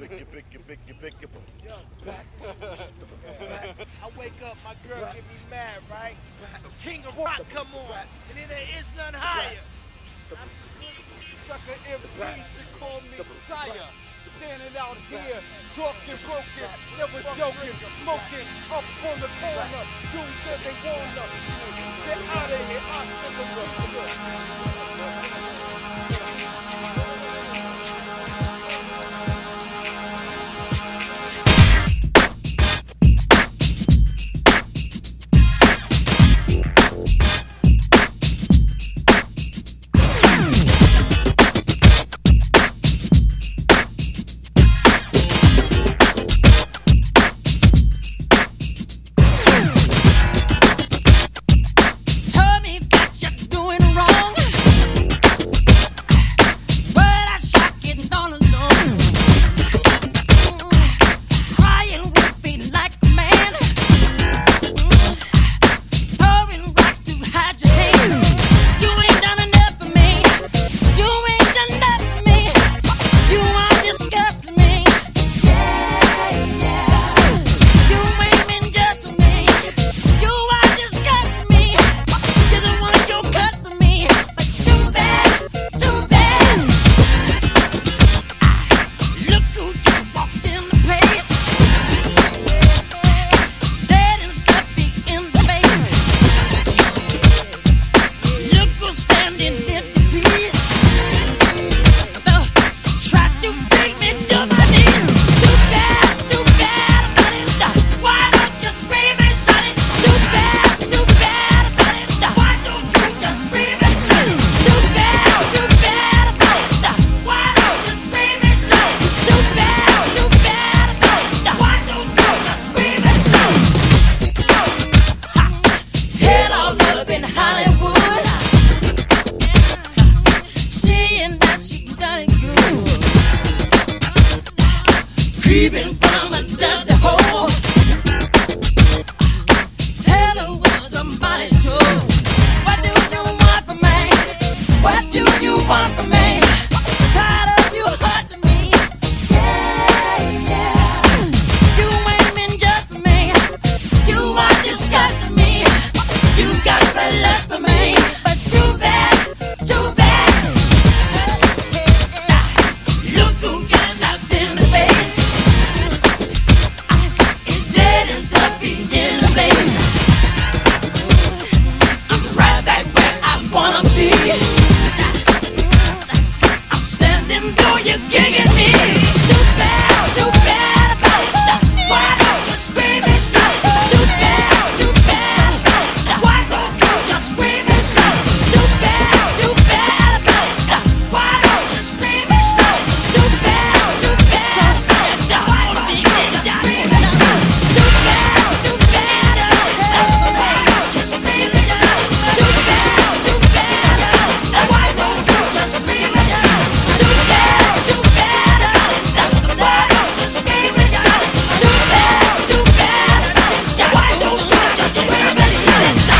Yo, I wake up, my girl get me mad, right? King of Rock come on, and then there is none higher. Sucker MCs that call me sire. Standing out here, talking broken, never joking, smoking up on the corner. Doing good they wanna. Get out of here, creeping from a dusty hole. Tell her what somebody told. What do you want from me? What do you want from me? Tired of you hurting me. Yeah, yeah. You ain't been just for me. You are disgusting me. You got the lust for me. But too bad, too bad. Look who got knocked in the face. It's dead and stuffy in the place. I'm right back where I wanna be. I'm standing though you're kicking me. Too bad about it. Why don't you scream and shout? Too bad why don't you just scream and shout? Too bad about it. Why don't you scream and shout? Too bad why don't you just scream and shout? Too bad why don't you just scream and shout? Too bad why don't you just scream and shout? Too bad why don't you scream and shout? Too bad why don't you just scream and shout?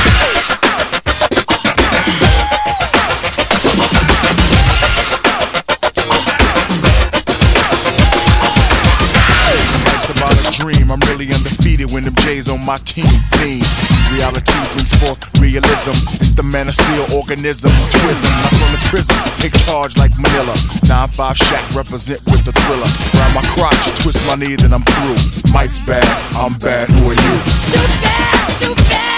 Life's about a dream, I'm really undefeated when them J's on my team. Fiend. Reality brings forth realism. It's the Man of Steel organism. Twism, I'm from the prison. Take charge like Manila. 9-5 Shack represent with the thriller. Round my crotch, twist my knee, then I'm through. Mike's bad, I'm bad, who are you? Too bad